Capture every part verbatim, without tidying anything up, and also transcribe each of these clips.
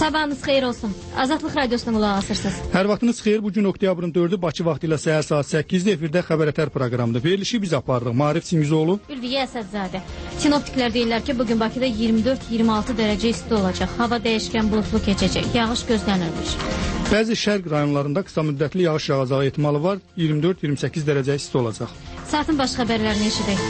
Sabahınız xeyir olsun. Azadlıq Radiosuna qulaq asırsınız. Hər vaxtınız xeyir. Bugün oktyabrın dördü Bakı vaxtı ilə səhər saat səkkizdə efirdə Xəbər Ətər proqramıdır. Verilişi biz aparırıq. Maarif Çingizoğlu, Ülviyə Əsədzadə. Sinoptiklər deyirlər ki, bugün Bakıda iyirmi dörd iyirmi altı dərəcə isti olacaq. Hava dəyişkən bulutlu keçəcək. Yağış gözlənilmiş. Bəzi şərq rayonlarında qısa müddətli yağış yağacağı ehtimalı var. iyirmi dörd iyirmi səkkiz dərəcə isti olacaq. Saatin baş xəbərlərini eşidək.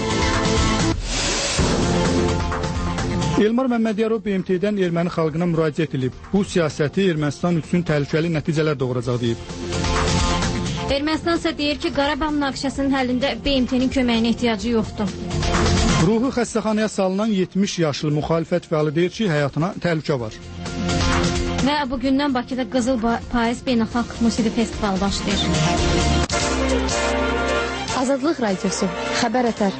Elmar Məmmədiyarov B M T-dən erməni xalqına müraciət edib. Bu siyasəti Ermənistan üçün təhlükəli nəticələr doğuracaq deyib. Ermənistan isə deyir ki, Qarabağ münaqişəsinin həllində B M T-nin köməyinə ehtiyacı yoxdur. Ruhi xəstəxanaya salınan yetmiş yaşlı müxalifət fəali deyir ki, həyatına təhlükə var. Və bugündən Bakıda Qızıl Payız Beynəlxalq Musiqi Festivalı başlayır. Azadlıq Radiosu, Xəbər Ətər.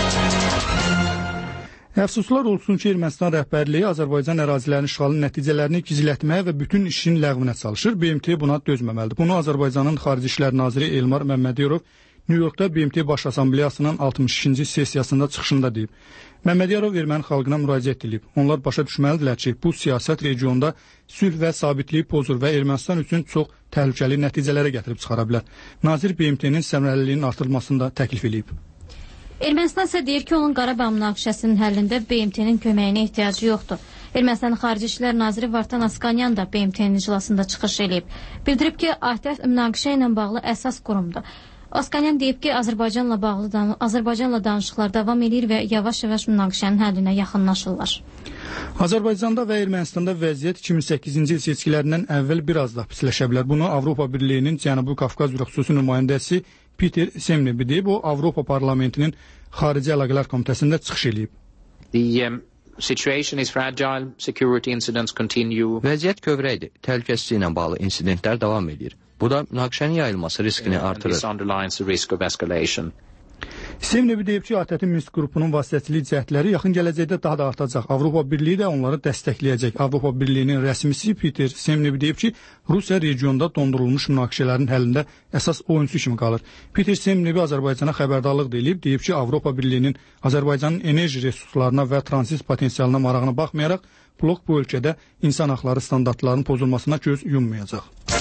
Əfsuslar olsun ki, Ermənistan rəhbərliyi Azərbaycan ərazilərinin işğalının nəticələrini gizlətməyə və bütün işin ləğvinə çalışır. B M T buna dözməməlidir. Bunu Azərbaycanın Xarici İşlər Naziri Elmar Məmmədiyarov New Yorkda B M T Baş Assambleyasının altmış ikinci sessiyasında çıxışında deyib. Məmmədiyarov erməni xalqına müraciət edib. Onlar başa düşməlidirlər ki, bu siyasət regionda sülh və sabitliyi pozur və Ermənistan üçün çox təhlükəli nəticələrə gətirib çıxara bilər. Nazir B M T-nin səmərəliliyinin artırılmasını da təklif edib. Ermənistan isə deyir ki, onun Qarabağ münaqişəsinin həllində B M T-nin köməyinə ehtiyacı yoxdur. Ermənistanın Xarici İşlər Naziri Vartan Askanyan da B M T-nin iclasında çıxış edib. Bildirib ki, A T F münaqişə ilə bağlı əsas qurumdur. Askanyan deyib ki, Azərbaycanla bağlı dan Azərbaycanla danışıqlar davam edir və yavaş-yavaş münaqişənin həllinə yaxınlaşırlar. Azərbaycanda və Ermənistanda vəziyyət iki min səkkizinci il seçkilərindən əvvəl biraz da pisləşə bilər. Bunu Avropa Birliyinin Cənubi Qafqaz üzrə xüsusi nümayəndəsi Peter Semnebi deyib. O, Avropa Parlamentinin Xarici Əlaqələr Komitəsində çıxış edib. The um, situation is fragile, security incidents continue. Vəziyyət kövrəkdir. Təhlükəsizliklə ilə bağlı insidentlər davam edir. Bu da münaqişənin yayılması riskini artırır. Semnebi deyib ki, A T F Minsk qrupunun vasitəçilik cəhdləri yaxın gələcəkdə daha da artacaq. Avropa Birliyi də onları dəstəkləyəcək. Avropa Birliyinin rəsmisi Peter Semnebi deyib ki, Rusiya regionda dondurulmuş münaqişələrin həllində əsas oyunçu kimi qalır. Peter Semnebi Azərbaycana xəbərdarlıq edib, deyib ki, Avropa Birliyinin Azərbaycanın enerji resurslarına və tranzit potensialına marağına baxmayaraq, blok bu ölkədə insan haqları standartlarının pozulmasına göz yummayacaq.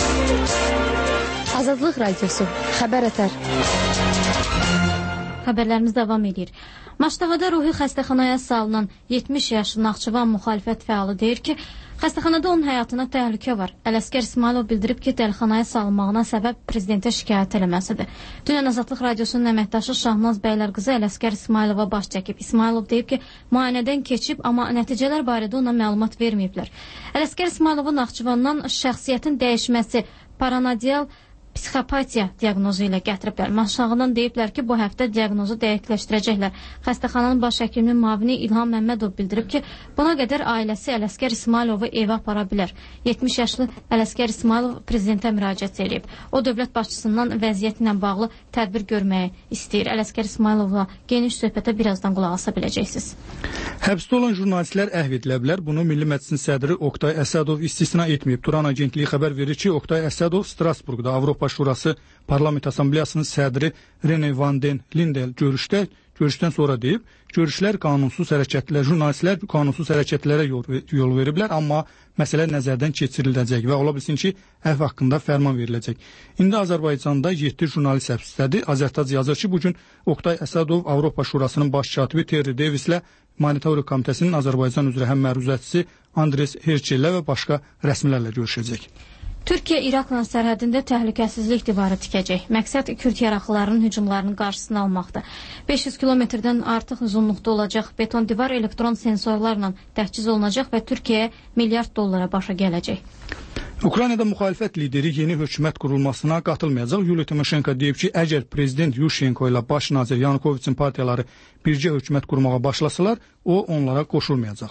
Azadlıq Radiosu, Xəbər Ətər. Xəbərlərimiz davam edir. Maştağada ruhi xəstəxanaya salınan yetmiş yaşlı Naxçıvan müxalifət fəalı deyir ki, xəstəxanada onun həyatına təhlükə var. Ələsgər İsmailov bildirib ki, dəlxanaya salınmağına səbəb prezidentə şikayət eləməsidir. Dünən Azadlıq Radiosunun əməkdaşı Şahnaz Bəylər qızı Ələsgər İsmailova baş çəkib. İsmailov deyib ki, müayinədən keçib, amma nəticələr barədə ona məlumat verməyiblər. Ələsgər İsmailova Naxçıvandan şəxsiyyətin dəyişməsi, paranodial psixopatiya diaqnozu ilə gətiriblər. Maşağıdan deyiblər ki, bu həftə diaqnozu dəqiqləşdirəcəklər. Xəstəxananın baş həkiminin müavini İlham Məmmədov bildirib ki, buna qədər ailəsi Ələsgər İsmailovu evə apara bilər. yetmiş yaşlı Ələsgər İsmailov prezidentə müraciət edib. O, dövlət başçısından vəziyyət ilə bağlı tədbir görməyi istəyir. Ələsgər İsmailovla geniş söhbətə birazdan qulaq asa biləcəksiniz. Həbsdə olan jurnalistlər əhv edilə bilər. Bunu Milli Məclisin sədri Oqtay Əsədov istisna etməyib. Turan agentliyi xəbər verir ki, Oqtay Əsədov Strasburqda Avropa Şurası Parlament Assambleyasının sədri Rene Van den Lindel görüşdə, görüşdən sonra deyib, görüşlər qanunsuz hərəkətlər, jurnalistlər qanunsuz hərəkətlərə yol, yol veriblər, amma məsələ nəzərdən keçiriləcək və ola bilsin ki, əhv haqqında fərman veriləcək. İndi Azərbaycanda yeddi jurnalist həbsdədir. Azərtac yazır ki, bugün Oqtay Əsədov Avropa Şurasının baş katibi Terry Davislə Monitoring Komitəsinin Azərbaycan üzrə həm məruzətçisi Andres Herçellə və başqa rəsmilərlə görüşəcək. Türkiyə İraqla sərhədində təhlükəsizlik divarı tikəcək. Məqsəd Kürd yaraqlılarının hücumlarının qarşısını almaqdır. beş yüz kilometrdən artıq uzunluqda olacaq beton divar elektron sensorlarla təchiz olunacaq və Türkiyəyə milyard dollara başa gələcək. Ukraynada müxalifət lideri yeni hökumət qurulmasına qatılmayacaq. Yuliya Timoşenko deyib ki, əgər prezident Yushchenko ilə baş nazir Yanukoviçin partiyaları bircə hökumət qurmağa başlasalar, o onlara qoşulmayacaq.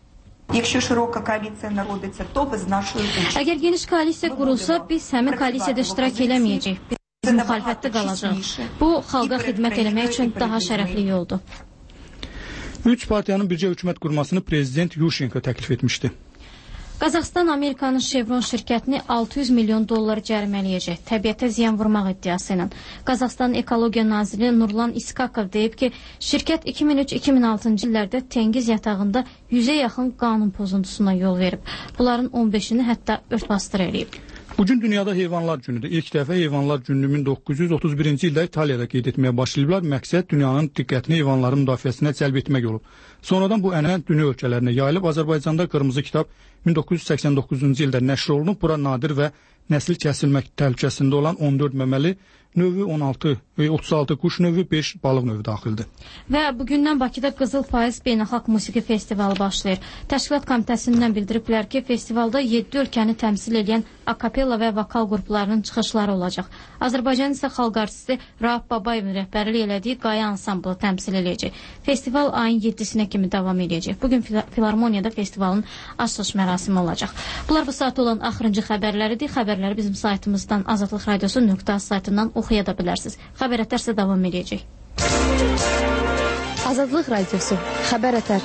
Əgər geniş koalisiya qurulsa, biz həmin koalisiyada iştirak eləməyəcəyik. Biz müxalifətdə qalacaq. Bu, xalqa xidmət eləmək üçün daha şərəfli yoldur. Üç partiyanın bircə hökumət qurmasını prezident Yushchenko təklif etmişdi. Qazaxıstan Amerikanın Chevron şirkətini altı yüz milyon dollar cərimələyəcək, təbiətə ziyan vurmaq iddiası ilə. Qazaxıstan Ekologiya Naziri Nurlan İskakov deyib ki, şirkət iki min üç iki min altıncı illərdə Tengiz yatağında yüzə yaxın qanun pozuntusuna yol verib. Bunların on beşini hətta örtbasdır eləyib. Bugün dünyada heyvanlar günüdür. İlk dəfə heyvanlar gününü min doqquz yüz otuz birinci ildə İtaliyada qeyd etməyə başlayıblar. Məqsəd dünyanın diqqətini heyvanların müdafiəsinə cəlb etmək olub. Sonradan bu ənənə dünya ölkələrinə yayılıb. Azərbaycanda Qırmızı kitab min doqquz yüz səksən doqquzuncu ildə nəşr olunub. Bura nadir və nəsil kəsilmək təhlükəsində olan on dörd məməli növü, on altı, otuz altı quş növü, beş balıq növü daxildir. Və bugündən Bakıda Qızıl Payız Beynəlxalq Musiqi Festivalı başlayır. Təşkilat komitəsindən bildiriblər ki, festivalda yeddi ölkəni təmsil edən akapella və vokal qruplarının çıxışları olacaq. Azərbaycan isə xalq artisti Rauf Babayevin rəhbərlik elədiyi Qaya ansamblı təmsil eləyəcək. Festival ayın yeddisinə kimi davam edəcək. Bugün Filarmoniyada festivalın açılış mərasimi olacaq. Bunlar bu saat olan axırıncı xəbərləridir. Xəbərləri bizim saytımızdan azadlıq radiosu nöqtə az saytından oxuya da bilərsiniz. Xəbər ətər isə davam edəcək. Azadlıq radiosu. Xəbər ətər.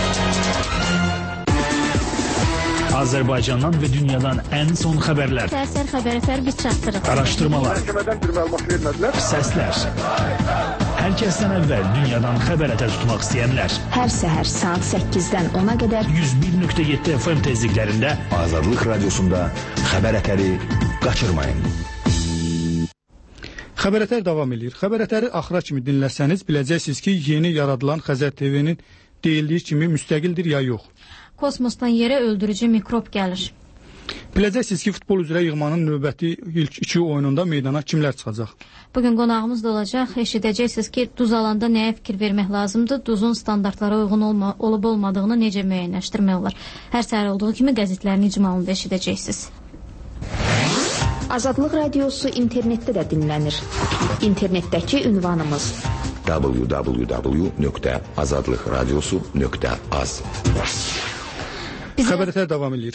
Azərbaycandan və dünyadan ən son xəbərlər. Səhər xəbər ətər biz çatdırıq. Araşdırmalar. Məhkəmədən bir məlumat vermədilər. Səslər. Hər kəsdən əvvəl dünyadan xəbər ətər tutmaq istəyənlər. Hər səhər saat səkkizdən ona qədər yüz bir nöqtə yeddi F M tezliklərində Azadlıq radiosunda xəbər ətəri qaçırmayın. Xəbər ətər davam edir. Xəbər ətəri axıra kimi dinləsəniz biləcəksiniz ki, yeni yaradılan Xəzər T V-nin deyildiyi kimi müstəqildir ya yox. Kosmosdan yerə öldürücü mikrob gəlir. Biləcəksiniz ki, futbol üzrə yığmanın növbəti ilk iki oyununda meydana kimlər çıxacaq? Bugün qonağımız da olacaq. Eşidəcəksiniz ki, duz alanda nəyə fikir vermək lazımdır, duzun standartlara uyğun olma, olub olmadığını necə müəyyənləşdirmək olar. Hər səhər olduğu kimi qəzetlərin icmalında eşidəcəksiniz. Azadlıq radiosu internetdə də dinlənir. İnternetdəki ünvanımız w w w nöqtə azadlıq radiosu nöqtə az. Xəbər ətər davam edir.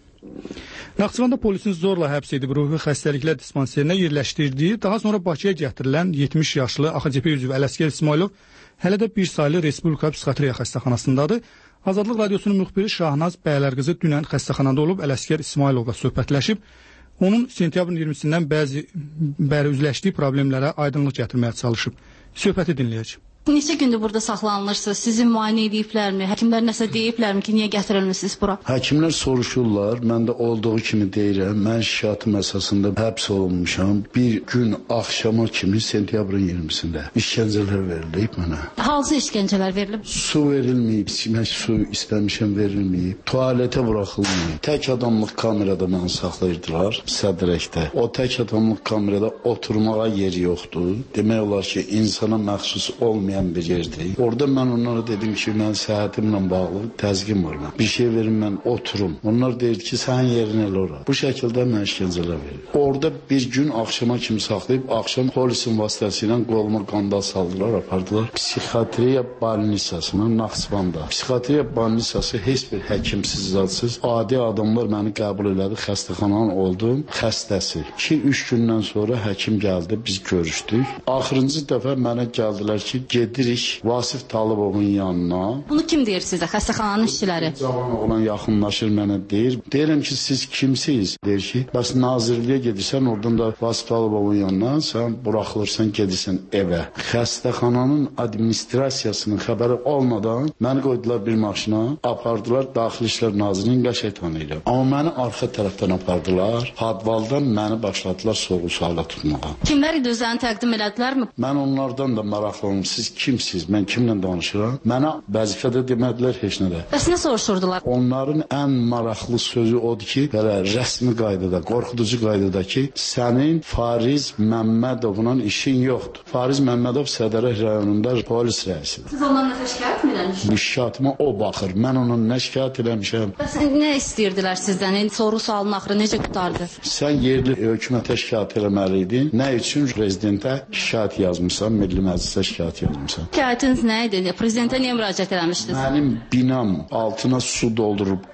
Naxçıvanda polisin zorla həbs edib ruhi xəstəliklər dispanserinə yerləşdirdiyi, daha sonra Bakıya gətirilən yetmiş yaşlı A X C P üzvü Ələsgər İsmailov hələ də bir saylı Respublika Psixiatriya xəstəxanasındadır. Azadlıq radiosunun müxbiri Şahnaz Bəylərqızı dünən xəstəxanada olub Ələsgər İsmailovla söhbətləşib. Onun sentyabrın iyirmisindən bəzi bəri üzləşdiyi problemlərə aydınlıq gətirməyə çalışıb. Söhbəti dinləyəcək. Neçə gündür burada saxlanılırsınız? Sizi müayinə ediblərmi? Həkimlər nəsə deyiblərmi ki, niyə gətirilmisiniz bura? Həkimlər soruşurlar. Mən də olduğu kimi deyirəm. Mən şikayətim əsasında həbs olunmuşam. Bir gün axşama kimi sentyabrın iyirmisində işgəncələr verilib mənə. Hansı işgəncələr verilib? Su verilməyib, içmək su istəmişəm verilməyib. Tualetə buraxılmayıb. Tək adamlıq kamerada məni saxlayırdılar sədrəkdə. O tək adamlıq kamerada oturmağa yer yoxdur. Demək olar ki, insana məxsus olmayan bir yerdir. Orada mən onlara dedim ki, mən səhhətimlə bağlı təzyiqim var. Mən. Bir şey verin, mən oturum. Onlar deyir ki, sənin yerin elə ora. Bu şəkildə mən işgəncələr verir. Orada bir gün axşama kimi saxlayıb, axşam polisin vasitəsilə qoluma qandal saldılar, apardılar. Psixiatriya balnisasına Naxçıvanda. Psixiatriya balnisası heç bir həkimsiz, zadsız, adi adamlar məni qəbul elədi. Xəstəxananın oldum, xəstəsi. iki üç gündən sonra həkim gəldi, biz görüşdük. Axırıncı dəfə mənə gəldilər ki, gedirik Vasif Talıbovun yanına. Bunu kim deyir sizə? Xəstəxananın işçiləri. Cavan oğlan yaxınlaşır mənə deyir. Deyirəm ki, siz kimsiniz? Deyir ki, bəs nazirliyə gedirsən, oradan da Vasif Talıbovun yanına sən buraxılırsan, gedirsən evə. Xəstəxananın administrasiyasının xəbəri olmadan məni qoydular bir maşına, apardılar Daxili İşlər Nazirinin qəşətanı ilə. Amma məni arxa tərəfdən apardılar. Hadvaldan məni başladılar sorğu-suala tutmağa. Kimlər idi özlərini təqdim elədilərmi? Mən onlardan da maraqlandım. Siz kimsiniz? Mən kimlə danışıram? Mənə vəzifədə demədilər heç nədə. Bəs nə soruşurdular? Onların ən maraqlı sözü odur ki, belə rəsmi qaydada, qorxuducu qaydada ki, sənin Fariz Məmmədovla işin yoxdur. Fariz Məmmədov Sədərək rayonunda polis rəisidir. Siz ondan nə şikayət mi eləmişsiniz? Bu şikayetimə o baxır. Mən ondan nə şikayət eləmişəm? Bəs nə istəyirdilər sizdən? Soru-sualın axırı necə qutardı? Sən yerli hökumətə şikayət eləməli idin. Nə üçün prezidentə şikayət yazmısan, Milli Məclisə şikayət yazmısan? Şikayətiniz nə idi? Prezidentə niyə müraciət eləmişdiniz? Mənim binam altına su doldurub qəsd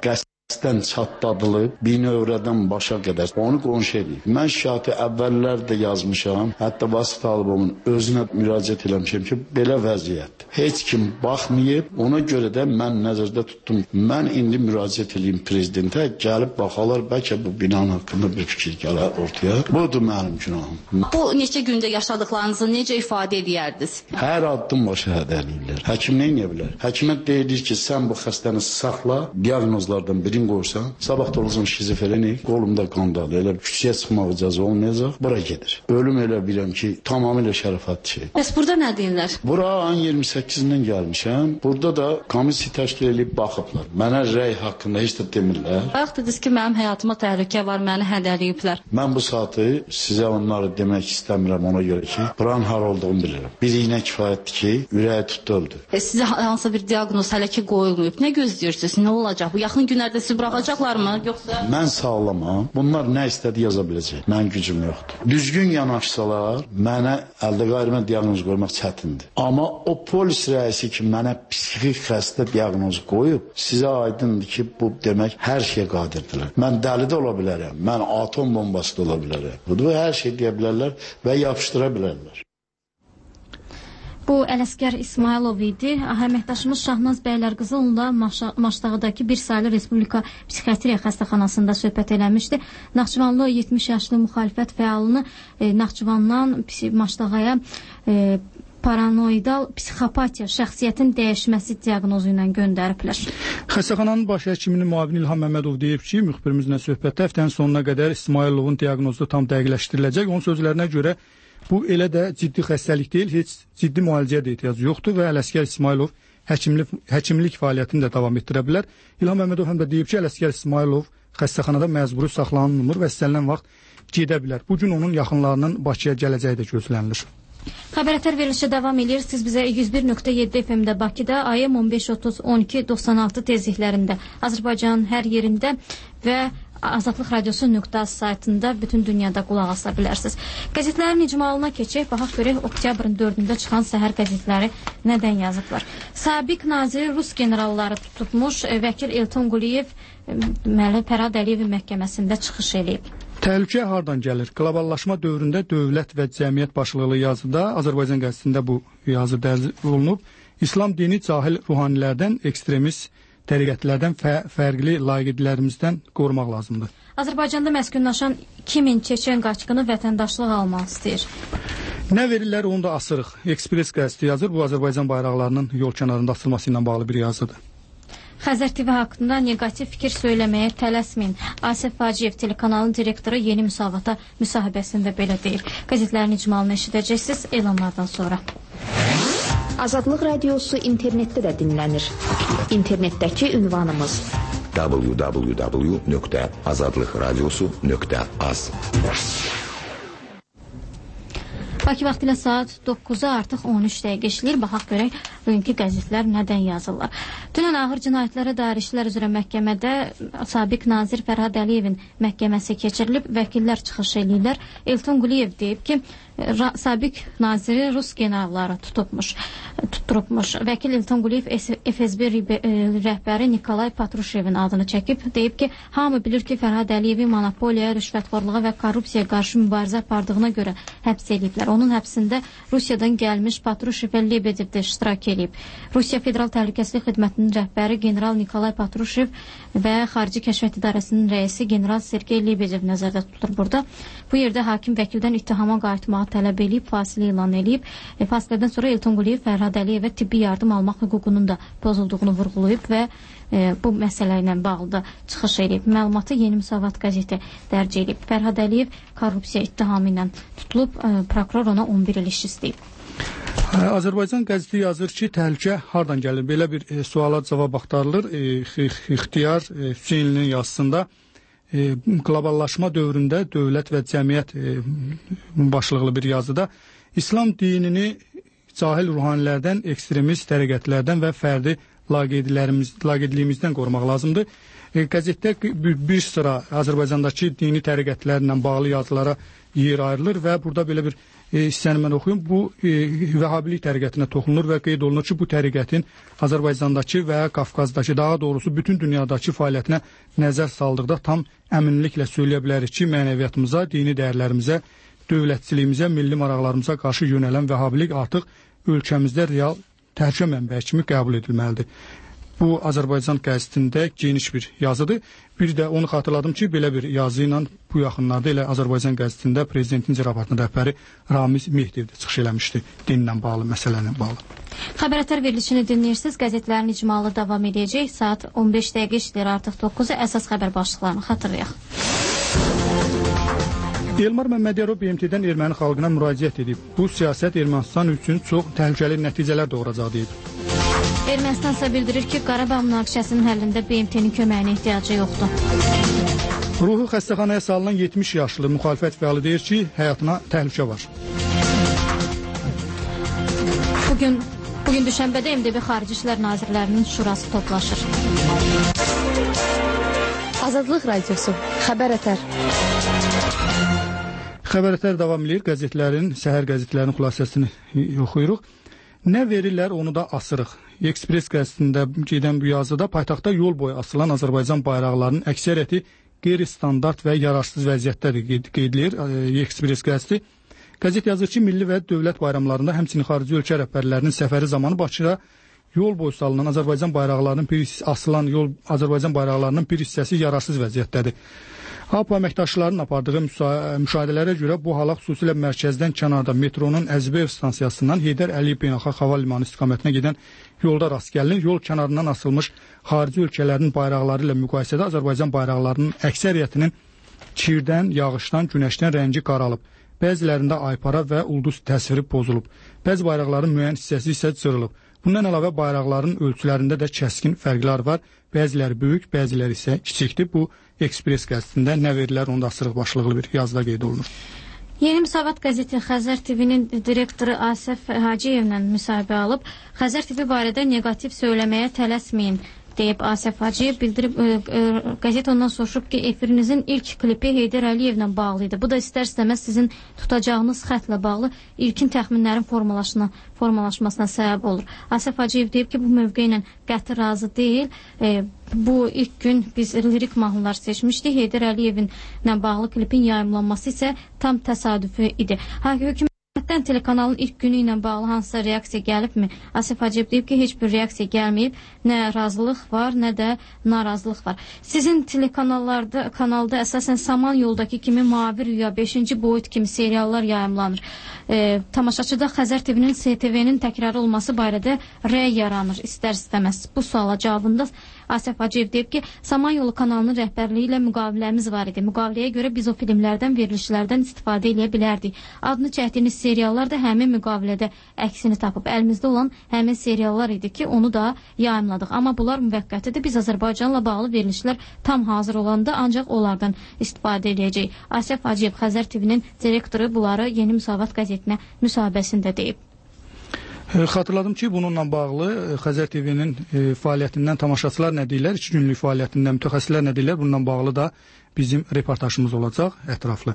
Dən çatdadılıb, binövrədən başa qədər onu qonşu edib. Mən şikayəti əvvəllər də yazmışam, hətta Vasif Talıbovun özünə müraciət eləmişəm ki, belə vəziyyətdir. Heç kim baxmayıb, ona görə də mən nəzərdə tutdum. Mən indi müraciət edeyim prezidentə, gəlib baxalar, bəlkə bu binanın haqqında bir fikir gələr ortaya. Budur mənim günahım. Bu neçə gündə yaşadıqlarınızı necə ifadə edərdiniz? Hər addım başı hədəliyirlər. Həkim nə edə bilər? Həkimə deyilir ki, sən bu xəstəni saxla, diaqnozlardan birini qoyursan, sabah da olacaq şizofrenik, qolumda qandalı, elə küçəyə çıxmaq icazə olmayacaq, bura gedir. Ölüm elə biləm ki, tamamilə şərəfat şey. Bəs burada nə deyirlər? Bura ayın iyirmi səkkizindən gəlmişəm. Burada da komissiya təşkil edib baxıblar. Mənə rəy haqqında heç də demirlər. Bayaq dediniz ki, mənim həyatıma təhlükə var, məni hədəliyiblər. Mən bu saatı sizə onları demək istəmirəm ona görə ki, buranın har olduğunu bilirəm. Bir iynə kifayətdir ki, ürəyi tutdu öldü. E, sizə hansısa bir diaqnoz hələ ki qoyulmayıb. Nə gözləyirsiniz? Nə olacaq? Bu yaxın günlərdə sizi buraxacaqlarmı, yoxsa? Mən sağlamam. Bunlar nə istədi yaza biləcək. Mənim gücüm yoxdur. Düzgün yanaşsalar, mənə əldə qayrımə diaqnoz qoymaq çətindir. Amma o polis rəisi ki, mənə psixik xəstə diaqnoz qoyub, sizə aydındır ki, bu demək hər şeyə qadirdirlər. Mən dəli də ola bilərəm. Mən atom bombası da ola bilərəm. Bu hər şey deyə bilərlər və yapışdıra bilərlər. Bu Ələsgər İsmailov idi. Əməkdaşımız Şahnaz Bəylərqızılovla Maşdağdakı bir saylı Respublika Psixiatriya xəstəxanasında söhbət eləmişdi. Naxçıvanlı yetmiş yaşlı müxalifət fəalını e, Naxçıvandan Maşdağaya e, paranoidal psixopatiya, şəxsiyyətin dəyişməsi diaqnozu ilə göndəriblər. Xəstəxananın baş həkiminin müavini İlham Məmmədov deyib ki, müxbirimizlə söhbətdə həftənin sonuna qədər İsmailovun diaqnozu tam dəqiqləşdiriləcək. Onun sözlərinə görə bu elə də ciddi xəstəlik deyil, heç ciddi müalicəyə də ehtiyac yoxdur və Ələsgər İsmailov həkimlik, həkimlik fəaliyyətini də davam etdirə bilər. İlham Məmmədov həm də deyib ki, Ələsgər İsmailov xəstəxanada məcburi saxlanılmır və istənilən vaxt gedə bilər. Bu gün onun yaxınlarının Bakıya gələcəyi də gözlənilir. Xəbər verilişə davam edir. Siz bizə yüz bir nöqtə yeddi F M-də Bakıda, A M on beş otuz on iki doxsan altı tezliklərində, Azərbaycanın hər yerində və Azadlıq Radiosu nöqtə saytında bütün dünyada qulaq asa bilərsiniz. Qəzetlərin icmalına keçək, baxaq görək oktyabrın dördündə çıxan səhər qəzetləri nədən yazıblar. Sabiq naziri Rus generalları tutulmuş, vəkil Elton Quliyev deməli Fərhad Əliyevin məhkəməsində çıxış edib. Təhlükə hardan gəlir? Qloballaşma dövründə dövlət və cəmiyyət başlıqlı yazıda Azərbaycan qəzetində bu yazı dərc olunub. İslam dini cahil ruhanilərdən, ekstremist təriqətlərdən, fə fərqli laqeydlərimizdən qorumaq lazımdır. Azərbaycanda məskunlaşan iki min çeçen qaçqını vətəndaşlıq almaq istəyir. Nə verirlər, onu da asırıq. Ekspres qəzeti yazır. Bu Azərbaycan bayraqlarının yol kənarında asılması ilə bağlı bir yazıdır. Xəzər T V haqqında negativ fikir söyləməyə tələsməyin. Asif Faciyev telekanalın direktoru Yeni Müsavata müsahibəsində belə deyir. Qəzetlərin icmalını eşidəcəksiniz elanlardan sonra. Azadlıq Radiosu internetdə də dinlənir. İnternetdəki ünvanımız w w w nöqtə azadlıq radiosu nöqtə az. Bakı vaxtı ilə saat dokkuza artıq on üç dəqiqə işləyir. Baxaq görək bugünkü qəzetlər nədən yazırlar. Dünən ağır cinayətlərə dair işlər üzrə məhkəmədə sabiq nazir Fərhad Əliyevin məhkəməsi keçirilib, vəkillər çıxış edirlər. Elton Quliyev deyib ki, sabiq naziri Rus generalları tutubmuş, tutturubmuş. Vəkil Elton Quliyev F S B rəhbəri Nikolay Patruşevin adını çəkib, deyib ki, hamı bilir ki, Fərhad Əliyevin monopoliya, rüşvətxorluğa və korrupsiyaya qarşı mübarizə apardığına görə həbs ediblər. Onun həbsində Rusiyadan gəlmiş Patruşev və Lebedev də iştirak edib. Rusiya Federal Təhlükəsizlik Xidmətinin rəhbəri general Nikolay Patruşev və Xarici Kəşfiyyat İdarəsinin rəisi general Sergey Lebedev nəzərdə tutulur burada. Bu yerdə hakim vəkildən ittihama qayıtmağı tələb edib, fasilə elan edib. E, fasilədən sonra Elton Quliyev Fərhad Əliyevə tibbi yardım almaq hüququnun da pozulduğunu vurğulayıb və e, bu məsələ ilə bağlı da çıxış edib. Məlumatı Yeni Müsavat qəzeti dərc edib. Fərhad Əliyev korrupsiya ittihamı ilə tutulub, e, prokuror ona on bir il iş istəyib. Azərbaycan qəzeti yazır ki, təhlükə hardan gəlir? Belə bir e, suala cavab axtarılır. E, İxtiyar e, Hüseynlinin yazısında e, qloballaşma dövründə dövlət və cəmiyyət e, başlıqlı bir yazıda İslam dinini cahil ruhanilərdən, ekstremist təriqətlərdən və fərdi laqeydliyimizdən qorumaq lazımdır. E, qəzetdə bir, bir sıra Azərbaycandakı dini təriqətlərlə bağlı yazılara yer ayrılır və burada belə bir e, hissəni mən oxuyum. Bu e, Vəhhabilik təriqətinə toxunulur və qeyd olunur ki, bu təriqətin Azərbaycandakı və Qafqazdakı, daha doğrusu bütün dünyadakı fəaliyyətinə nəzər saldıqda tam əminliklə söyləyə bilərik ki, mənəviyyatımıza, dini dəyərlərimizə, dövlətçiliyimizə, milli maraqlarımıza qarşı yönələn Vəhhabilik artıq ölkəmizdə real təhlükə mənbəyi kimi qəbul edilməlidir. Bu Azərbaycan qəzetində geniş bir yazıdır. Bir də onu xatırladım ki, belə bir yazı ilə bu yaxınlarda elə Azərbaycan qəzetində prezidentin icraatının rəhbəri Ramiz Mehdiyev də çıxış eləmişdi dinlə bağlı, məsələlə bağlı. Xəbərətər verilişini dinləyirsiniz. Qəzetlərin icmalı davam edəcək. Saat on beş dəqiqə işləyir, artıq doqquzu. Əsas xəbər başlıqlarını xatırlayaq. Elmar Məmmədiyarov B M T-dən erməni xalqına müraciət edib. Bu siyasət Ermənistan üçün çox təhlükəli nəticələr doğuracaq deyib. Ermənistan isə bildirir ki, Qarabağ münaqişəsinin həllində B M T-nin köməyinə ehtiyacı yoxdur. Ruhi xəstəxanaya salınan yetmiş yaşlı müxalifət fəalı deyir ki, həyatına təhlükə var. Bugün, bugün düşənbədə M D B Xarici İşlər Nazirlərinin Şurası toplaşır. Azadlıq Radiosu, Xəbərətər. Xəbərətər davam edir. Qəzetlərin, səhər qəzetlərinin xülasəsini oxuyuruq. Nə verirlər, onu da asırıq. Ekspres qəzetində gedən bu yazıda paytaxtda yol boyu asılan Azərbaycan bayraqlarının əksəriyyəti qeyri-standart və yararsız vəziyyətdədir qeydilir. Ekspres qəzeti. Qəzet yazır ki, milli və dövlət bayramlarında həmçinin xarici ölkə rəhbərlərinin səfəri zamanı Bakıda yol boyu salınan Azərbaycan bayraqlarının bir asılan yol Azərbaycan bayraqlarının bir hissəsi yararsız vəziyyətdədir. A P əməkdaşlarının apardığı müşahidələrə görə bu hala xüsusilə mərkəzdən kənarda metronun Əzbəyev stansiyasından Heydər Əliyev Beynəlxalq Hava Limanı istiqamətinə gedən yolda rast gəlinir. Yol kənarından asılmış xarici ölkələrin bayraqları ilə müqayisədə Azərbaycan bayraqlarının əksəriyyətinin kirdən, yağışdan, günəşdən rəngi qaralıb. Bəzilərində aypara və ulduz təsviri pozulub. Bəzi bayraqların müəyyən hissəsi isə cırılıb. Bundan əlavə bayraqların ölçülərində də kəskin fərqlər var. Bəziləri böyük, bəziləri isə kiçikdir. Bu Ekspres qəzetində nə verirlər, onda asırıq başlıqlı bir yazıda qeyd olunur. Yeni Müsavat qəzeti Xəzər T V-nin direktoru Asəf Hacıyevlə müsahibə alıb. Xəzər T V barədə negativ söyləməyə tələsməyin deyib Asəf Hacıyev bildirib. E, e, qəzet ondan soruşub ki, efirinizin ilk klipi Heydər Əliyevlə bağlı idi. Bu da istər-istəməz sizin tutacağınız xətlə bağlı ilkin təxminlərin formalaşmasına səbəb olur. Asəf Hacıyev deyib ki, bu mövqe ilə qəti razı deyil. E, bu ilk gün biz lirik mahnılar seçmişdik. Heydər Əliyevlə bağlı klipin yayımlanması isə tam təsadüfi idi. Ha, hökumət telekanalın ilk günü ilə bağlı hansısa reaksiya gəlibmi? Asəf Hacıyev deyib ki, heç bir reaksiya gəlməyib. Nə razılıq var, nə də narazılıq var. Sizin telekanallarda, kanalda əsasən Saman yoldakı kimi Mavi Rüya, beşinci boyut kimi seriallar yayımlanır. E, tamaşaçıda Xəzər T V-nin S T V-nin təkrarı olması barədə rəy yaranır istər-istəməz. Bu suala cavabında Asəf Hacıyev deyib ki, Saman yolu kanalının rəhbərliyi ilə müqaviləmiz var idi. Müqaviləyə görə biz o filmlərdən, verilişlərdən istifadə edə bilərdik. Adını çəkdiyiniz seriallar da həmin müqavilədə əksini tapıb. Əlimizdə olan həmin seriallar idi ki, onu da yayımladıq. Amma bunlar müvəqqətidir. Biz Azərbaycanla bağlı verilişlər tam hazır olanda ancaq onlardan istifadə edəcəyik. Asəf Hacıyev Xəzər T V-nin direktoru bunları Yeni Müsavat qəzetinə müsahibəsində deyib. Xatırladım ki, bununla bağlı Xəzər T V-nin e, fəaliyyətindən tamaşaçılar nə deyirlər, iki günlük fəaliyyətindən mütəxəssislər nə deyirlər, bununla bağlı da bizim reportajımız olacaq ətraflı.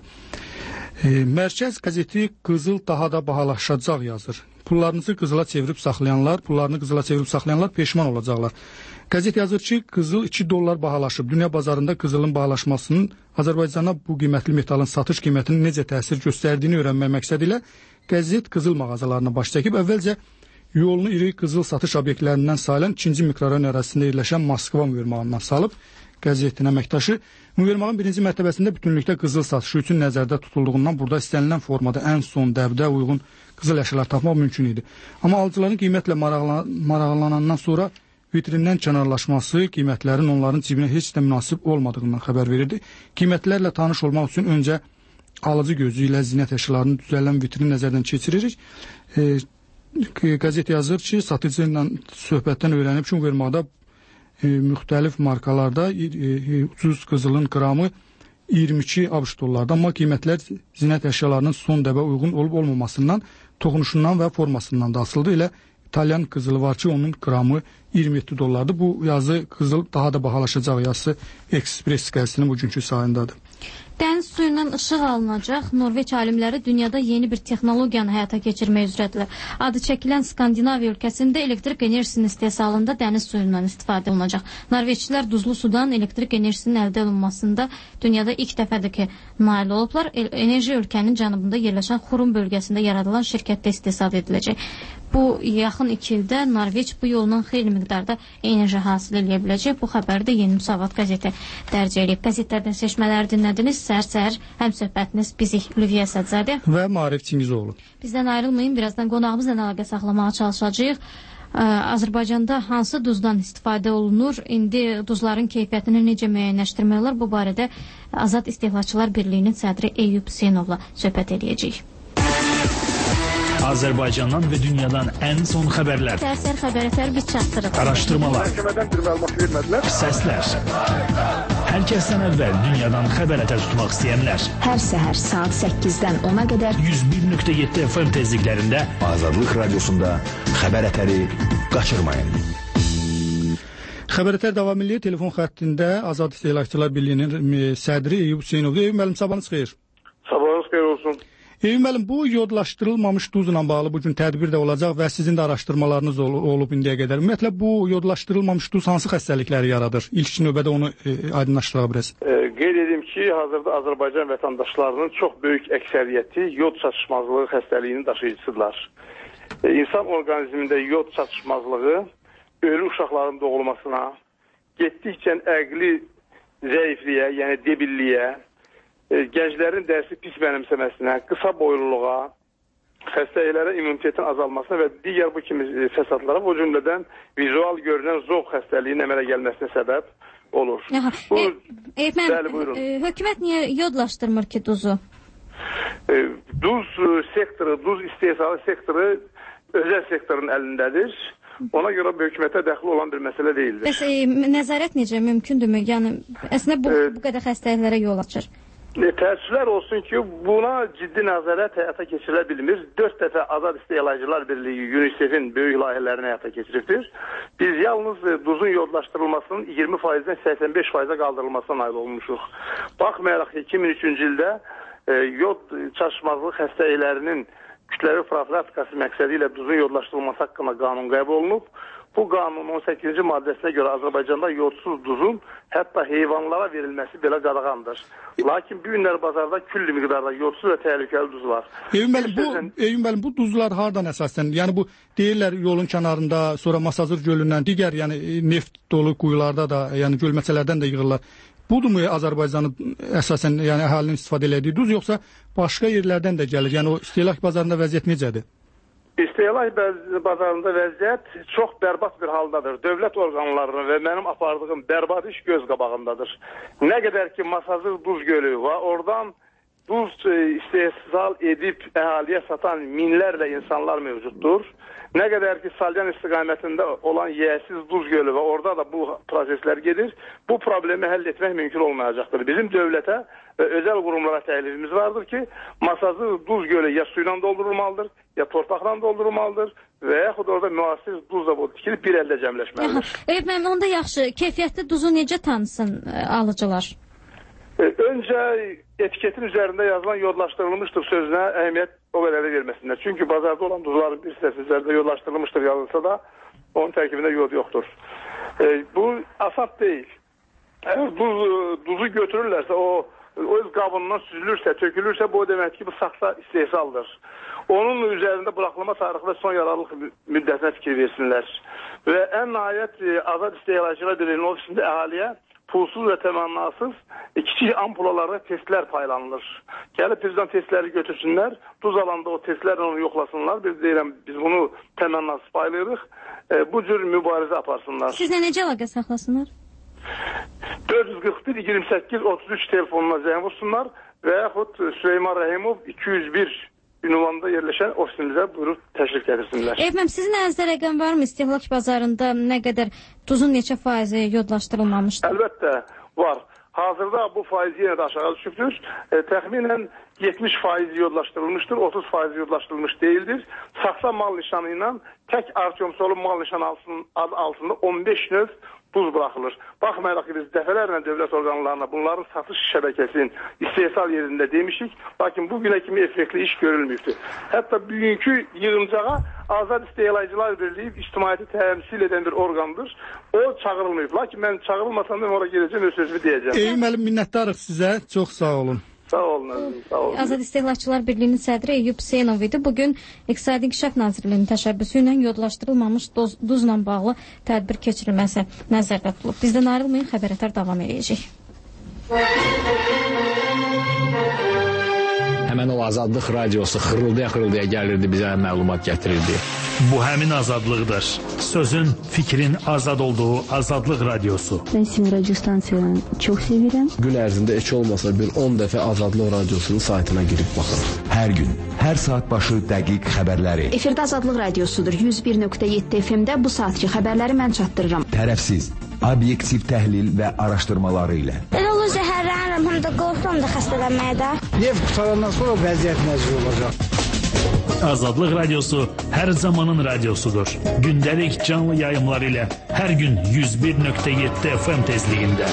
E, Mərkəz qəzeti qızıl daha da bahalaşacaq yazır. Pullarınızı qızıla çevirib saxlayanlar, pullarını qızıla çevirib saxlayanlar peşman olacaqlar. Qəzet yazır ki, qızıl iki dollar bahalaşıb. Dünya bazarında qızılın bahalaşmasının Azərbaycana bu qiymətli metalın satış qiymətinin necə təsir göstərdiyini öyrənmək məqsədi ilə qəzet qızıl mağazalarına baş çəkib. Əvvəlcə yolunu iri qızıl satış obyektlərindən sayılan ikinci mikrorayon ərazisində yerləşən Moskva müvermağından salıb. Qəzetin əməkdaşı müvermağın birinci mərtəbəsində bütünlükdə qızıl satışı üçün nəzərdə tutulduğundan burada istənilən formada ən son dəbdə uyğun qızıl əşyalar tapmaq mümkün idi. Amma alıcıların qiymətlə maraqlanandan sonra vitrindən kənarlaşması qiymətlərin onların cibinə heç də münasib olmadığından xəbər verirdi. Qiymətlərlə tanış olmaq üçün öncə alıcı gözü ilə zinət əşyalarının düzələn vitrini nəzərdən keçiririk. E, qəzet yazır ki, satıcı ilə söhbətdən öyrənib ki, müvermağda e, müxtəlif markalarda e, e, ucuz qızılın qramı iyirmi iki ABŞ dollardı. Amma qiymətlər zinət əşyalarının son dəbə uyğun olub-olmamasından, toxunuşundan və formasından da asıldı. Elə İtalyan qızılı var ki, onun qramı iyirmi yeddi dollardır. Bu yazı qızıl daha da bahalaşacaq yazısı Ekspres qəzetinin bugünkü sayındadır. Dəniz suyundan işıq alınacaq. Norveç alimləri dünyada yeni bir texnologiyanı həyata keçirmək üzrədirlər. Adı çəkilən Skandinaviya ölkəsində elektrik enerjisinin istehsalında dəniz suyundan istifadə olunacaq. Norveçlilər duzlu sudan elektrik enerjisinin əldə olunmasında dünyada ilk dəfədir ki, nail olublar. Enerji ölkənin cənubunda yerləşən Xurum bölgəsində yaradılan şirkətdə istehsal ediləcək. Bu yaxın iki ildə Norveç bu yolla xeyli miqdarda enerji hasil edə biləcək. Bu xəbəri də Yeni Müsavat qəzeti dərc edib. Qəzetlərdən seçmələri dinlədiniz. Səhər-səhər həm söhbətiniz bizik Lüviyə Sədzadə və Maarif Çingizoğlu. Bizdən ayrılmayın. Birazdan qonağımızla əlaqə saxlamağa çalışacağıq. Azərbaycanda hansı duzdan istifadə olunur? İndi duzların keyfiyyətini necə müəyyənləşdirmək olar? Bu barədə Azad İstehlakçılar Birliyinin sədri Eyüp Hüseynovla söhbət edəcəyik. Azərbaycandan və dünyadan ən son xəbərlər. Səhər-səhər xəbərətər biz çatdırıq. Araşdırmalar. Məhkəmədən bir məlumat vermədilər. Səslər. Hər kəsdən əvvəl dünyadan xəbərətər tutmaq istəyənlər. Hər səhər saat səkkizdən ona qədər yüz bir nöqtə yeddi F M tezliklərində Azadlıq Radiosunda xəbərətəri qaçırmayın. Xəbərətər davam edir. Telefon xəttində Azad İstehlakçılar Birliyinin sədri Eyüp Hüseynovdur. Eyüp müəllim, sabahınız xeyir. Sabahınız xeyir olsun. Eyüp müəllim, bu yodlaşdırılmamış duzla bağlı bugün tədbir də olacaq və sizin də araşdırmalarınız ol olub indiyə qədər. Ümumiyyətlə, bu yodlaşdırılmamış duz hansı xəstəlikləri yaradır? İlk növbədə onu e, aydınlaşdıraq biraz. E, qeyd edim ki, hazırda Azərbaycan vətəndaşlarının çox böyük əksəriyyəti yod çatışmazlığı xəstəliyinin daşıyıcısıdırlar. E, insan orqanizmində yod çatışmazlığı ölü uşaqların doğulmasına, getdikcə əqli zəifliyə, yəni debilliyə, gənclərin dərsi pis mənimsəməsinə, qısa boyluluğa, xəstəliklərə immunitetin azalmasına və digər bu kimi fəsadlara, bu cümlədən vizual görünən zoq xəstəliyin əmələ gəlməsinə səbəb olur. Aha, bu, e, e, mən, bəli, buyurun. E, hökumət niyə yodlaşdırmır ki duzu? E, duz sektoru, duz istehsalı sektoru özəl sektorun əlindədir. Ona görə hökumətə dəxli olan bir məsələ deyildir. Bəs e, nəzarət necə mümkündürmü? Yəni, əslində bu, e, bu qədər xəstəliklərə yol açır. Təəssüflər olsun ki, buna ciddi nəzarət həyata keçirilə bilmir. Dörd dəfə Azad İstehlakçılar Birliyi UNICEF-in böyük layihələrini həyata keçiribdir. Biz yalnız duzun yodlaşdırılmasının iyirmi faizdən səksən beş faizə qaldırılmasına nail olmuşuq. Baxmayaraq iki min üçüncü ildə e, yod çatışmazlığı xəstəliklərinin kütləvi profilaktikası məqsədi ilə duzun yodlaşdırılması haqqında qanun qəbul olunub. Bu qanunun on səkkizinci maddəsinə görə Azərbaycanda yodsuz duzun hətta heyvanlara verilməsi belə qadağandır. Lakin bu günlər bazarda külli miqdarda yodsuz və təhlükəli duz var. Eyüp müəllim, bu, Eyüp müəllim, bu duzlar hardan əsasən? Yəni bu deyirlər yolun kənarında, sonra Masazır gölündən, digər yəni neft dolu quyularda da, yəni gölməçələrdən də yığırlar. Budurmu Azərbaycanın əsasən yəni əhalinin istifadə etdiyi duz, yoxsa başqa yerlərdən də gəlir? Yəni o istehlak bazarında vəziyyət necədir? İstehlak bazarında vəziyyət çox bərbad bir haldadır. Dövlət orqanlarının və mənim apardığım bərbad iş göz qabağındadır. Nə qədər ki Masazır duz gölü var, oradan duz istehsal edib əhaliyə satan minlərlə insanlar mövcuddur. Nə qədər ki Salyan istiqamətində olan yiyəsiz duz gölü və orada da bu proseslər gedir, bu problemi həll etmək mümkün olmayacaqdır. Bizim dövlətə və özəl qurumlara təklifimiz vardır ki, Masazır duz gölü ya suyla doldurulmalıdır, ya torpaqla doldurulmalıdır və yaxud orada müasir duz da tikilib bir əldə cəmləşməlidir. Evet, mən onda yaxşı, keyfiyyətli duzu necə tanısın alıcılar? Öncə etiketin üzərində yazılan yodlaşdırılmışdır sözünə əhəmiyyət o qədər də verməsinlər. Çünki bazarda olan duzların bir hissəsi üzərində yodlaşdırılmışdır yazılsa da onun tərkibində yod yoxdur. E, bu asad deyil. Əgər duz, duzu götürürlərsə, o, o öz qabından süzülürsə, tökülürsə, bu o demək ki, bu saxta istehsaldır. Onun üzərində buraxılma tarixi və son yararlılıq müddətinə fikir versinlər. Və ən nəhayət Azad İstehlakçılar Birliyinin ofisində əhaliyə pulsuz və təmənnasız kiçik ampulalarda testlər paylanılır. Gəlib bizdən testləri götürsünlər, duz alanda o testlərlə onu yoxlasınlar. Biz deyirəm, biz bunu təmənnasız paylayırıq. E, bu cür mübarizə aparsınlar. Sizlə necə əlaqə saxlasınlar? dörd yüz qırx bir iyirmi səkkiz otuz üç telefonuna zəng vursunlar və yaxud Süleyman Rəhimov iki yüz bir ünvanda yerləşən ofisimizə buyurub təşrif gətirsinlər. Efendim, sizin əlinizdə rəqəm varmı? İstehlak bazarında nə qədər duzun neçə faizi yodlaşdırılmamışdır? Əlbəttə var. Hazırda bu faiz yenə də aşağı düşübdür. E, təxminən yetmiş faiz yodlaşdırılmışdır, otuz faiz yodlaşdırılmış deyildir. Saxsa mal nişanı ilə tək Artyomsolu mal nişanı altında on beş növ buz buraxılır. Baxmayaraq ki, biz dəfələrlə dövlət orqanlarına bunların satış şəbəkəsinin istehsal yerində demişik, lakin bugünə kimi effektli iş görülmüydü. Hətta bugünkü yığıncağa Azad İsteğlaycılar Birliği ictimaiyyəti təmsil edən bir orqandır. O çağırılmayıb. Lakin mən çağırılmasam da oraya geleceğim ve sözümü diyeceğim. Eyüp müəllim, minnətdarıq sizə. Çox sağ olun. Sağ olun, əzizim, sağ olun. Azad İsteğlayçılar Birliği'nin sədri Eyüp Hüseynov idi. Bugün İqtisadi İnkişaf Nazirliyinin təşəbbüsü ilə yodlaşdırılmamış doz, duzla bağlı tədbir keçirilməsi nəzərdə tutulub. Bizdən ayrılmayın, xəbərətər davam edəcək. Həmən o Azadlıq radiosu xırıldaya-xırıldaya gəlirdi, bizə məlumat gətirirdi. Bu həmin azadlıqdır. Sözün, fikrin azad olduğu Azadlıq radiosu. Ben sizin radyo stansiyalarını çok sevirəm. Gün ərzində heç olmasa bir on dəfə Azadlıq radiosunun saytına girib baxın. Hər gün, hər saat başı dəqiq xəbərləri. Efirdə Azadlıq radiosudur. yüz bir nöqtə yeddi F M-də bu saatki xəbərləri mən çatdırıram. Tərəfsiz, obyektiv təhlil və araşdırmaları ilə. Ben onu zəhərlənirəm, həm də qorxuram da xəstələnməyə də. Neft qutarandan sonra vəziyyət nəzir olacaq. Azadlıq radiosu hər zamanın radiosudur. Gündəlik canlı yayımlar ilə hər gün yüz bir nöqtə yeddi F M tezliyində.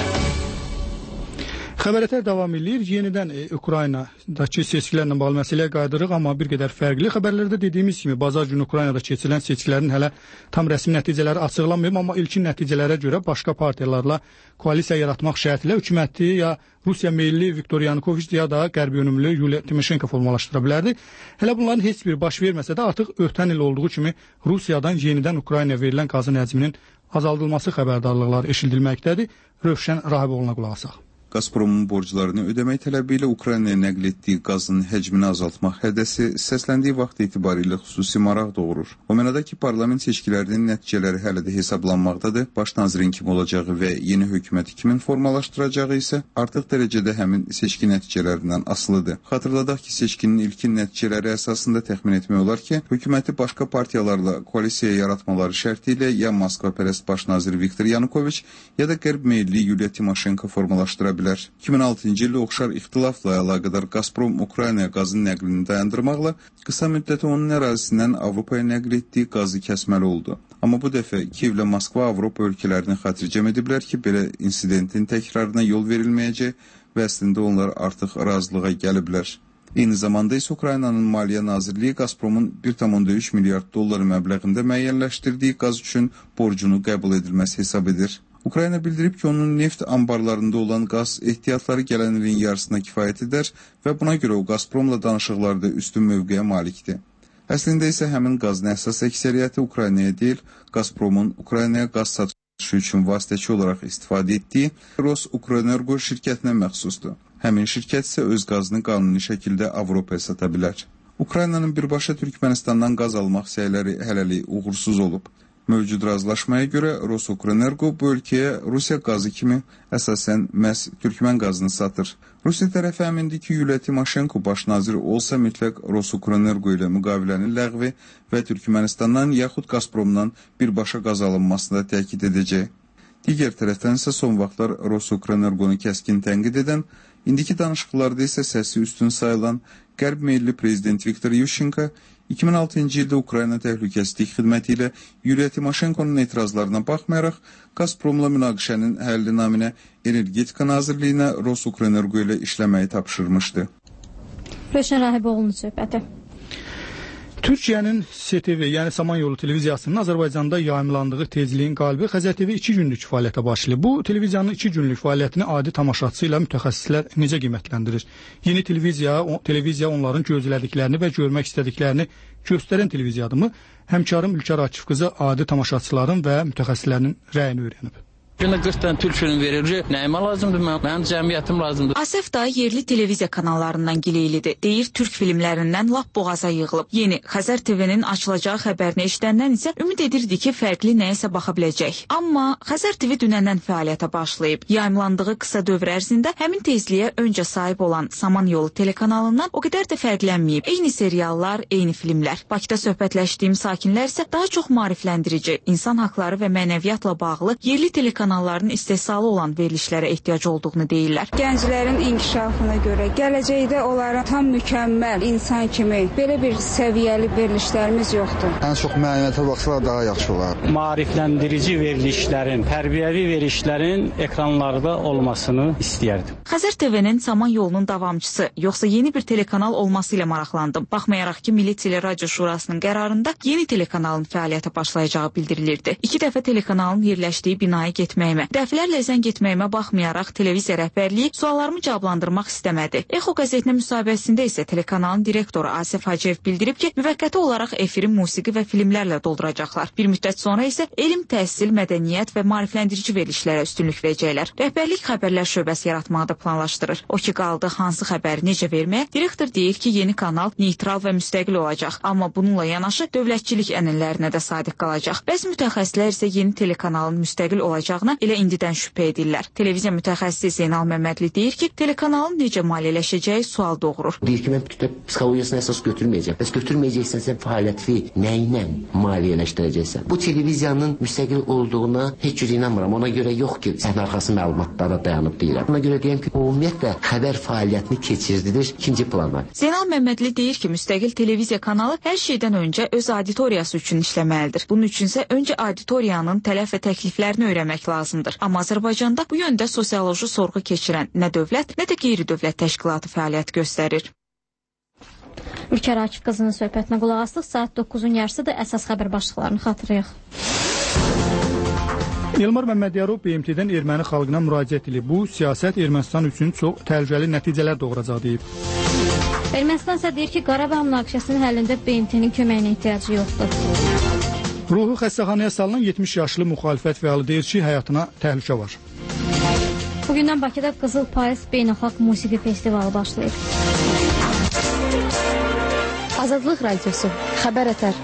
Xəbərətər davam edir. Yenidən e, Ukraynadakı seçkilərlə bağlı məsələyə qayıdırıq, amma bir qədər fərqli. Xəbərlərdə dediyimiz kimi bazar günü Ukraynada keçirilən seçkilərin hələ tam rəsmi nəticələri açıqlanmayıb, amma ilkin nəticələrə görə başqa partiyalarla koalisiya yaratmaq şərtilə hökuməti ya Rusiya meyilli Viktor Yanukoviç ya da qərbi yönümlü Yuliya Timoşenko formalaşdıra bilərdi. Hələ bunların heç bir baş verməsə də artıq ötən il olduğu kimi Rusiyadan yenidən Ukraynaya verilən qazın həcminin azaldılması xəbərdarlıqları eşidilməkdədir. Rövşən Rahiboğlu'na qulaq asaq. Gazpromun borclarını ödəmək tələbi ilə Ukraynaya nəql etdiyi qazın həcmini azaltmaq hədəsi səsləndiyi vaxt etibarilə xüsusi maraq doğurur. O mənada ki, parlament seçkilərinin nəticələri hələ də hesablanmaqdadır. Baş nazirin kim olacağı və yeni hökuməti kimin formalaşdıracağı isə artıq dərəcədə həmin seçki nəticələrindən asılıdır. Xatırladaq ki, seçkinin ilkin nəticələri əsasında təxmin etmək olar ki, hökuməti başqa partiyalarla koalisiya yaratmaları şərti ilə ya Moskva pərəst baş nazir Viktor Yanukoviç ya da qərb meyilli Yuliya Timoşenko formalaşdıra bilər. iki min altıncı ildə oxşar ixtilafla əlaqədar Gazprom Ukraynaya qazın nəqlini dayandırmaqla qısa müddət onun ərazisindən Avropaya nəql etdiyi qazı kəsməli oldu. Amma bu dəfə Kiyev ilə Moskva Avropa ölkələrini xatircəm ediblər ki, belə insidentin təkrarına yol verilməyəcək və əslində onlar artıq razılığa gəliblər. Eyni zamanda isə Ukraynanın Maliyyə Nazirliyi Gazpromun bir tam onda üç milyard dollar məbləğində müəyyənləşdirdiyi qaz üçün borcunu qəbul edilməsi hesab edir. Ukrayna bildirib ki, onun neft ambarlarında olan qaz ehtiyatları gələn ilin yarısına kifayət edər və buna görə o Gazpromla danışıqlarda üstün mövqeyə malikdir. Əslində isə həmin qazın əsas əksəriyyəti Ukraynaya deyil, Gazpromun Ukraynaya qaz satışı üçün vasitəçi olaraq istifadə etdiyi Ros-Ukrenergo şirkətinə məxsusdur. Həmin şirkət isə öz qazını qanuni şəkildə Avropaya sata bilər. Ukraynanın birbaşa Türkmenistandan qaz almaq səyləri hələlik uğursuz olub. Mövcud razılaşmaya görə Ros-Ukrenergo bu ölkəyə Rusiya qazı kimi əsasən məhz Türkmen qazını satır. Rusiya tərəfi əmindir ki, Yuliya Timoşenko baş nazir olsa mütləq Ros-Ukrenergo ilə müqaviləni ləğvi və Türkmenistandan yaxud Gazpromdan birbaşa qaz alınmasını da təkid edəcək. Digər tərəfdən isə son vaxtlar Ros-Ukrenergonu kəskin tənqid edən, indiki danışıqlarda isə səsi üstün sayılan qərb meyilli prezident Viktor Yushchenko iki min altıncı ildə Ukrayna Təhlükəsizlik Xidməti ilə Yuliya Timoşenkonun etirazlarına baxmayaraq, Gazpromla münaqişənin həlli naminə Energetika Nazirliyinə Ros-Ukrenergo ilə işləməyi tapşırmışdı. Rövşən Rahiboğlu'nun söhbəti. Türkiyənin S T V, yəni Samanyolu televiziyasının Azərbaycanda yayımlandığı tezliyin qalibi Xəzər T V iki günlük fəaliyyətə başlayıb. Bu televiziyanın iki günlük fəaliyyətini adi tamaşaçısı ilə mütəxəssislər necə qiymətləndirir? Yeni televiziya, o, televiziya onların gözlədiklərini və görmək istədiklərini göstərən televiziyadımı? Həmkarım Ülkər Akif qızı adi tamaşaçıların və mütəxəssislərin rəyini öyrənib. Günə qırx dənə türk film verir. Nəyimə lazımdır? Mən, mənim cəmiyyətim lazımdır. Asəf da yerli televiziya kanallarından gileylidir. Deyir, türk filmlərindən lap boğaza yığılıb. Yeni Xəzər T V-nin açılacağı xəbərini eşidəndən isə ümid edirdi ki, fərqli nəyəsə baxa biləcək. Amma Xəzər T V dünəndən fəaliyyətə başlayıb. Yayımlandığı qısa dövr ərzində həmin tezliyə öncə sahib olan Samanyolu telekanalından o qədər də fərqlənməyib. Eyni seriallar, eyni filmlər. Bakıda söhbətləşdiyim sakinlər isə daha çox maarifləndirici, insan haqları və mənəviyyatla bağlı yerli telekanallar telekanallarının istehsalı olan verilişlərə ehtiyac olduğunu deyirlər. Gənclərin inkişafına görə gələcəkdə onlara tam mükəmməl insan kimi belə bir səviyyəli verilişlərimiz yoxdur. Ən çox mənəviyyata baxsalar daha yaxşı olar. Maarifləndirici verilişlərin, tərbiyəvi verilişlərin ekranlarda olmasını istəyərdim. Xəzər T V-nin Saman yolunun davamçısı, yoxsa yeni bir telekanal olması ilə maraqlandım. Baxmayaraq ki, Milli Teleradyo Şurasının qərarında yeni telekanalın fəaliyyətə başlayacağı bildirilirdi. İki dəfə telekanalın yerləşdiyi binaya getməyimə, dəfələrlə zəng etməyimə baxmayaraq televiziya rəhbərliyi suallarımı cavablandırmaq istəmədi. Exo qəzetinə müsahibəsində isə telekanalın direktoru Asif Hacıyev bildirib ki, müvəqqəti olaraq efiri musiqi və filmlərlə dolduracaqlar. Bir müddət sonra isə elm, təhsil, mədəniyyət və maarifləndirici verilişlərə üstünlük verəcəklər. Rəhbərlik xəbərlər şöbəsi yaratmağı da planlaşdırır. O ki qaldı hansı xəbəri necə verməyə, direktor deyir ki, yeni kanal neytral və müstəqil olacaq. Amma bununla yanaşı dövlətçilik ənənələrinə də sadiq qalacaq. Bəzi mütəxəssislər isə yeni telekanalın müstəqil olacağına elə indidən şübhə edirlər. Televiziya mütəxəssisi Zeynal Məmmədli deyir ki, telekanalın necə maliyyələşəcəyi sual doğurur. Deyir ki, mən kütləb psixologiyasına əsas götürməyəcəm. Bəs götürməyəcəksənsə fəaliyyəti nə ilə maliyyələşdirəcəksən? Bu televiziyanın müstəqil olduğuna heç cür inanmıram. Ona görə yox ki, səhnə arxası məlumatlara dayanıb deyirəm. Ona görə deyəm ki, ümumiyyətlə xəbər fəaliyyətini keçirdilir ikinci plana. Zeynal Məmmədli deyir ki, müstəqil televiziya kanalı hər şeydən öncə öz auditoriyası üçün işləməlidir. Bunun üçünsə öncə auditoriyanın tələf və təkliflərini öyrənmək lazımdır. Amma Azərbaycanda bu yöndə sosioloji sorğu keçirən nə dövlət, nə də qeyri-dövlət təşkilatı fəaliyyət göstərir. Ülkər Akif qızının söhbətinə qulaq asdıq. Saat doqquzun yarısı da əsas xəbər başlıqlarını xatırlayaq. Elmar Məmmədiyarov B M T-dən erməni xalqına müraciət edib. Bu, siyasət Ermənistan üçün çox təhlükəli nəticələr doğuracaq deyib. Ermənistan isə deyir ki, Qarabağ münaqişəsinin həllində B M T-nin köməyinə ehtiyacı yoxdur. Ruhu xəstəxanaya salınan yetmiş yaşlı müxalifət fəalı deyir ki, həyatına təhlükə var. Bugündən Bakıda Qızıl Payız Beynəlxalq Musiqi Festivalı başlayır. Azadlıq Radiosu, Xəbər Ətər.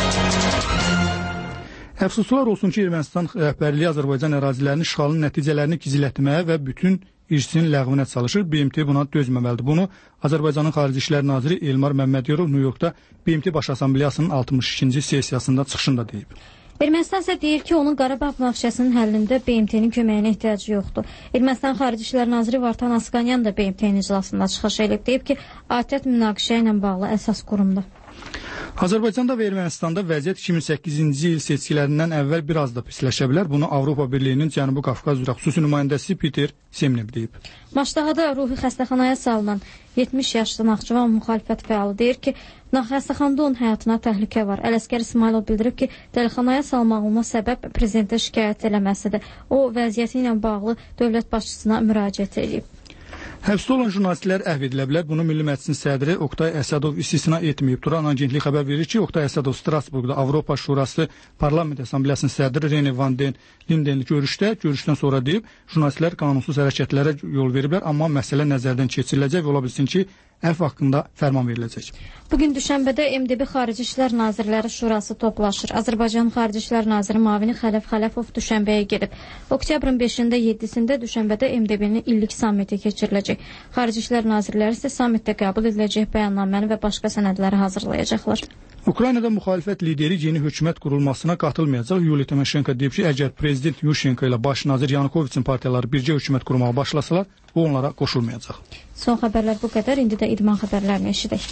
Əfsuslar olsun ki, Ermənistan rəhbərliyi Azərbaycan ərazilərinin işğalının nəticələrini gizlətməyə və bütün irsin ləğvinə çalışır. B M T buna dözməməlidir. Bunu Azərbaycanın Xarici İşlər Naziri Elmar Məmmədiyarov New Yorkda B M T Baş Assambleyasının altmış ikinci sessiyasında çıxışında deyib. Ermənistan isə deyir ki, onun Qarabağ münaqişəsinin həllində B M T-nin köməyinə ehtiyacı yoxdur. Ermənistan Xarici İşlər Naziri Vartan Asqanyan da B M T-nin iclasında çıxış edib, deyib ki, ATƏT münaqişə ilə bağlı əsas qurumdur. Azərbaycanda və Ermənistanda vəziyyət iki min səkkizinci il seçkilərindən əvvəl biraz da pisləşə bilər. Bunu Avropa Birliyinin Cənubi Qafqaz üzrə xüsusi nümayəndəsi Peter Semnev deyib. Maçdağada ruhi xəstəxanaya salınan yetmiş yaşlı Naxçıvan müxalifət fəalı deyir ki, xəstəxanada onun həyatına təhlükə var. Ələsgər İsmailov bildirib ki, dəlixanaya salmağına səbəb prezidentə şikayət eləməsidir. O, vəziyyəti ilə bağlı dövlət başçısına müraciət edib. Həbsdə olan jurnalistlər əhv edilə bilər. Bunu Milli Məclisin sədri Oqtay Əsədov istisna etməyib. Turan agentlik xəbər verir ki, Oqtay Əsədov Strasburqda Avropa Şurası Parlament Assambleyasının sədri Rene Van den Linden görüşdə, görüşdən sonra deyib, jurnalistlər qanunsuz hərəkətlərə yol veriblər, amma məsələ nəzərdən keçiriləcək və ola bilsin ki, əfv haqqında fərman veriləcək. Bugün Düşənbədə M D B Xarici İşlər Nazirləri Şurası toplaşır. Azərbaycan Xarici İşlər Naziri Mavini Xələf Xələfov Düşənbəyə gedib. Oktyabrın beşində yeddisində Düşənbədə M D B-nin illik sammiti keçiriləcək. Xarici İşlər Nazirləri isə sammitdə qəbul ediləcək bəyannaməni və başqa sənədləri hazırlayacaqlar. Ukraynada müxalifət lideri yeni hökumət qurulmasına qatılmayacaq. Yuliya Timoşenko deyib ki, əgər prezident Yushchenko ilə baş nazir Yanukoviçin partiyaları bircə hökumət qurmağa başlasalar, o onlara qoşulmayacaq. Son xəbərlər bu qədər. İndi də idman xəbərlərini eşidək.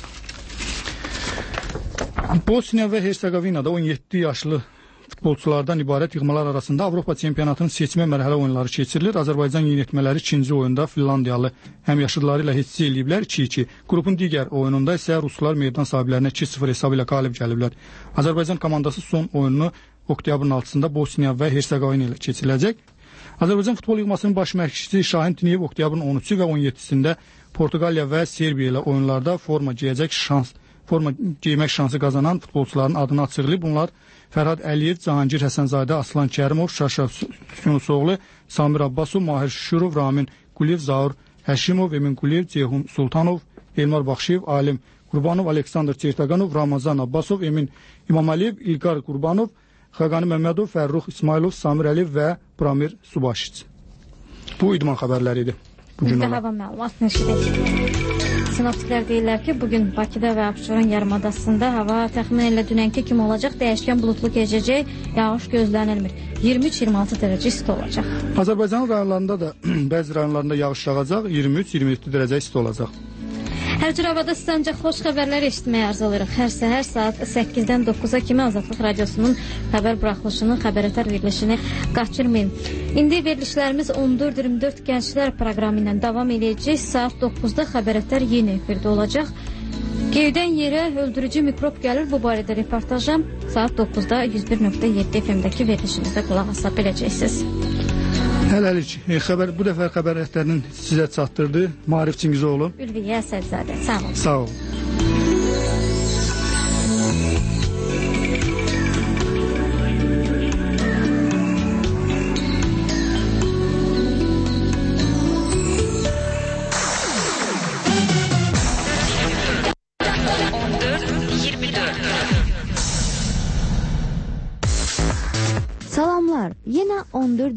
Bosniya və Hersegovinada on yeddi yaşlı futbolçulardan ibarət yığmalar arasında Avropa çempionatının seçmə mərhələ oyunları keçirilir. Azərbaycan yeniyetmələri ikinci oyunda Finlandiyalı həmyaşıdları ilə heç eləyiblər iki iki. Qrupun digər oyununda isə ruslar meydan sahiblərinə iki sıfır hesabı ilə qalib gəliblər. Azərbaycan komandası son oyununu oktyabrın altısında Bosniya və Hersegovina ilə keçiriləcək. Azərbaycan futbol yığmasının baş məşqçisi Şahin Tiniyev oktyabrın on üçü və on yeddisində Portuqaliya və Serbiya ilə oyunlarda forma geyəcək şans forma geymək şansı qazanan futbolçuların adını açıqlayıb. Bunlar Fərhad Əliyev, Cahangir Həsənzadə, Aslan Kərimov, Şaşa Yunusoğlu, Samir Abbasov, Mahir Şuşurov, Ramin Quliyev, Zaur Həşimov, Emin Quliyev, Ceyhun Sultanov, Elmar Baxşiyev, Alim Qurbanov, Aleksandr Çertaqanov, Ramazan Abbasov, Emin İmamaliyev, İlqar Qurbanov, Xaqani Məmmədov, Fərrux İsmailov, Samir Əliyev və Pramir Subaşic. Bu idman xəbərləri idi. Bizdə hava məlumatını eşidək. Sinoptiklər deyirlər ki, bugün Bakıda və Abşeron yarımadasında hava təxminən elə dünənki kimi olacaq, dəyişkən buludlu keçəcək, yağış gözlənilmir. iyirmi üç iyirmi altı dərəcə isti olacaq. Azərbaycan rayonlarında da bəzi rayonlarında yağış yağacaq, iyirmi üç iyirmi yeddi dərəcə isti olacaq. Hər cür havada sizə ancaq xoş xəbərlər eşitməyə arzulayırıq. Hər səhər saat səkkizdən doqquza kimi Azadlıq Radiosunun xəbər buraxılışını, xəbərətər verilişini qaçırmayın. İndi verilişlərimiz on dörd iyirmi dörd Gənclər proqramı ilə davam edəcək. Saat doqquzda xəbərətər yeni efirdə olacaq. Göydən yerə öldürücü mikrob gəlir. Bu barədə reportaja saat doqquzda yüz bir nöqtə yeddi F M-dəki verilişimizdə qulaq asa biləcəksiniz. Hələlik, xəbər, bu dəfə xəbərətlərinin sizə çatdırdı. Maarif Çingizoğlu. Ülviyə Əsədzadə. Sağ olun. Sağ olun. Salamlar. Yenə on dörd